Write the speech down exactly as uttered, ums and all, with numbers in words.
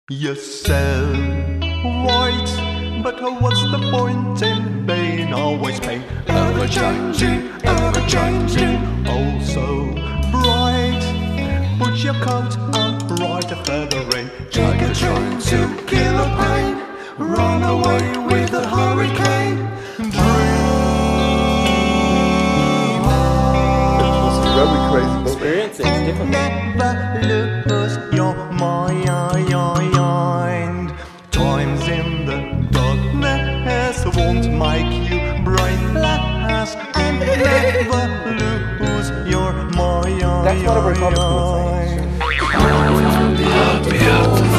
You sell white, but what's the point in being always pink? Ever changing, ever changing, oh so bright. Put your coat on, ride a feathering. Take a train to kill a pain, run away with a hurricane. Very crazy experience. It's different. Never lose your mind. Times in the darkness won't make you brainless, and never lose your mind. That's what we're talking about.